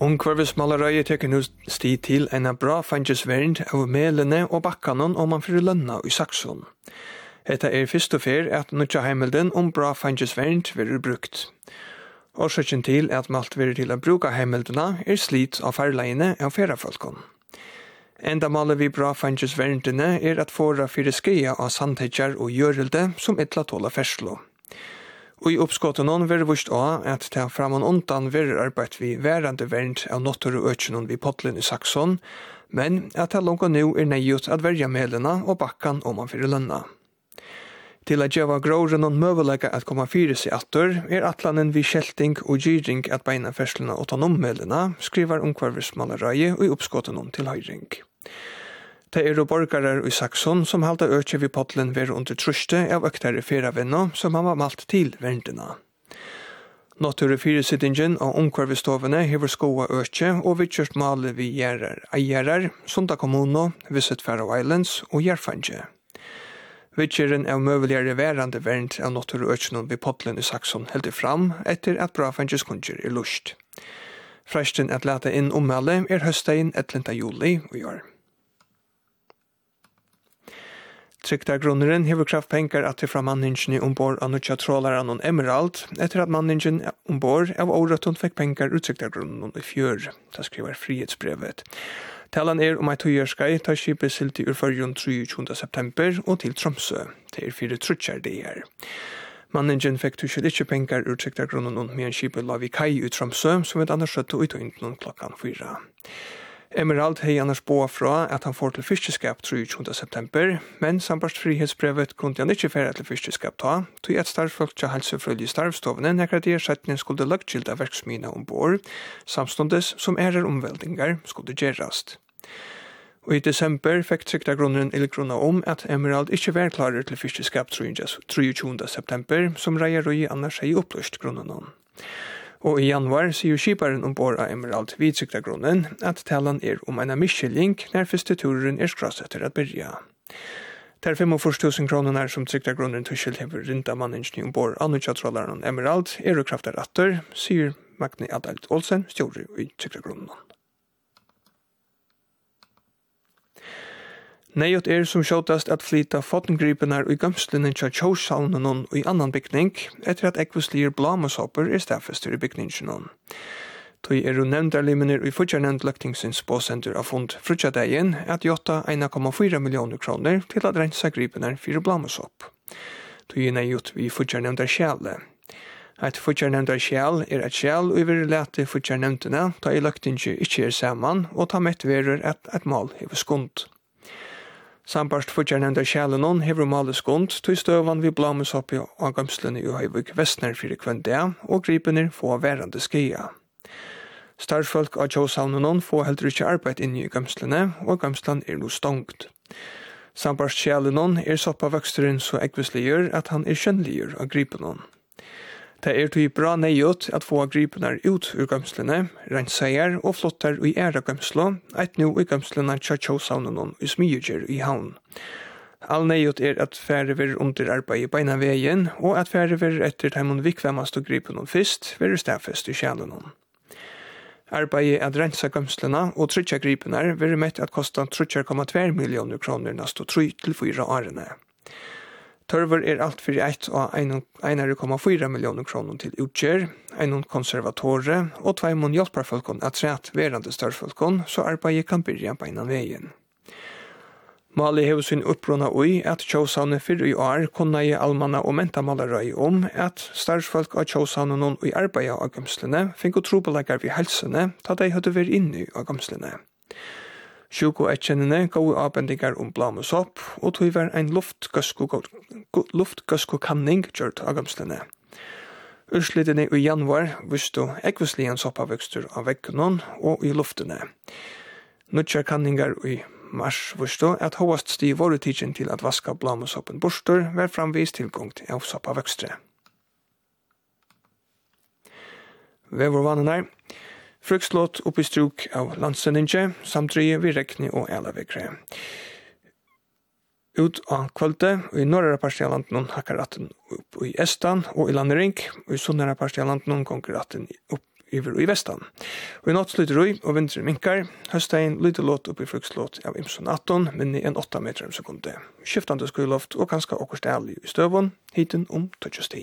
Ungkvarvesmalerøye teker nå sti til en bra fangesvernd av melene og bakkanen om man fyrir lønna i Saxon. Hetta fyrst og fyr at nutja heimelden om bra fangesvernd verur brukt. Årsaken til at malt verur til å bruka heimeldena slit av farleiene av ferafolkon. Enda maler vi bra fangesverndene at fåra fyrir skeia av sandhetjar og gjørelde som etla tåla ferslo. Og i oppskottenon verur vust også at ta framon undan verur arbeid vi værande vernd av nottur og økjenon vi potlen i Saxon, men at ta longa nu nøyut at verja melena og bakkan om man fyrir lønna. Til at gjeva gråren og møvelega at koma fyrir seg attor atlanen vi skjelting og gyring at beina ferslena og ta melena, skriver ungkvarvesmalerøye og i oppskottenon til høyring. Det borgarar i Saxon som halda økje vi potlen ver under truste av øktare feravenno som han var malt til verndena. Nature fyresittingen og ungkvarvestovene hever skoa økje og vidkjørt male vi eierar, Sunda kommuno, Visit Faroe Islands og Järfanje. Vidkjøren av møveligere værande vernd av nature økjenon vi potlen i Saxon heldig fram etter at brafanges kunger lust. Fresten at lata inn ommelde høstein 11. juli i år. Trygdargrunneren hever kraftpengar at det fra manningen ombord av nutja trålaren og Emerald, etter at manningen ombord av året hun fikk pengar ut Trygdargrunnen i fjør, da skriver Frihetsbrevet. Talan om et tøyerskai tar skipet silt ur førjon 23. september og til Tromsø, til 4 trutjar det her. Manningen fikk tuskjell ikke pengar ur Trygdargrunnen med en skipet la vi kai ut Tromsø, som vi annars skjøtte ut og klokkan 4. Emerald hei annars boa fra at han får til fiskeskap 23. september, men sambarst Frihetsbrevet kunne han ikke fære til fiskeskap ta, tog et starffolk til helsefrølge starvstovene nekker de setningen skulle lagtskilda verksmina ombord, samstundes som omveldingar skulle gjerast. Og i desember fikk Trygdargrunneren ildgrunna at Emerald ikke var klarer til fiskeskap 23. september, som reier og annars hei oppløst grunnen. Og i januar sier skiparen ombord av Emerald vid Trygdargrunnen at talan om en miskjeling når første turen skraset til å byrja. Der 45.000 kroner som Trygdargrunnen tuskjell hever rinda manningen ombord av nutjatrolaren Emerald kraftar atter, sier Magni Adalt Olsen, stjåre i Trygdargrunnen. Nejot som skjåtast at flyta fotengripenar og i gamslinen tja tjåsalnen og i annan bygning, etter at ekvislir blameshopper stafester i bygningen. Tøy nevndarlimener i futjarnevnd løktingsins båsender av fond frutjadegin at jotta 1,4 millioner kroner til at rensa gripenar fyrir blameshopp. Tøy nejot vi futjarnevndar skjale. Et futjarnevndar skjal et skjal og vi lete futjarnevndene ta i løktingi ikkje saman og ta mett verur at et mal hever skund. Sambarst futjarnevndar skjalenon hever male skund til støvan vi blameshoppi og gamslene i Høyvig Vestner fyrir kvendea og gripener få værande skia. Starfolk av tjåshavnenon få heldur ikkje arbeid inni i gamslene og gamslan no stongt. Sambarst skjalenon soppa vøksteren så ekvisligur at han kjennligur av gripenon. Det tog bra nejot at få gripenar ut ur gamslene, renseier og flottar i æra gamslo, eit nu i gamslene tja tjåsavnenon i smyger i havn. All nejot at færre ver under arbeid i beina veien, og at færre ver etter heimon vikvemmast og gripenon fyrst, ver stafest i kjalenon. Arbeidet at rensa gamslene og trutja gripenar ver mett at kosta 3,2 millioner kroner nast og 3-4 årene. Tørver alt for 1,4 millioner kroner til utgjør, en konservatore og 2 hjelparfolkon at rett verande størfolkon, så arbeidet kan byrja på en veien. Mali hever sin uppbrunna ui at tjåsavne fyrir i år kunne i almanna og mentamalarøy at størfolk av tjåsavne noen i arbeidet av gamslene fikk å trobeleggere ved helsene da de hadde vært inne av gamslene. Sjuko etkjennene gav avbendingar blameshopp, og tog var en luftgøsko-kanning gjørt av gamslene. Urslidene i januar vistu ekvislian soppavøkstur av vekkunnen og i luftene. Nutjar kanningar i mars vistu at hovast sti vorutidjen til at vaska blameshoppen borstur var framvis tilgångt av soppavøkstre. Vevorvanen Frukslåt oppi struk av landsendinge, samtrye vi rekni og elavekre. Ut av kvölde, og i norra partialanten hakkar ratten opp i Estan og i Landering, og i sunnara partialanten gonger ratten opp över i västan. Och i natt slutar ui och vintern minkar. Höstdagen lite låt upp i frukslåt av imson 18, men i en 8 meter om sekunde. Skiftande skyloft och ganska okkerstälig i stövån, hiten om 20 sti.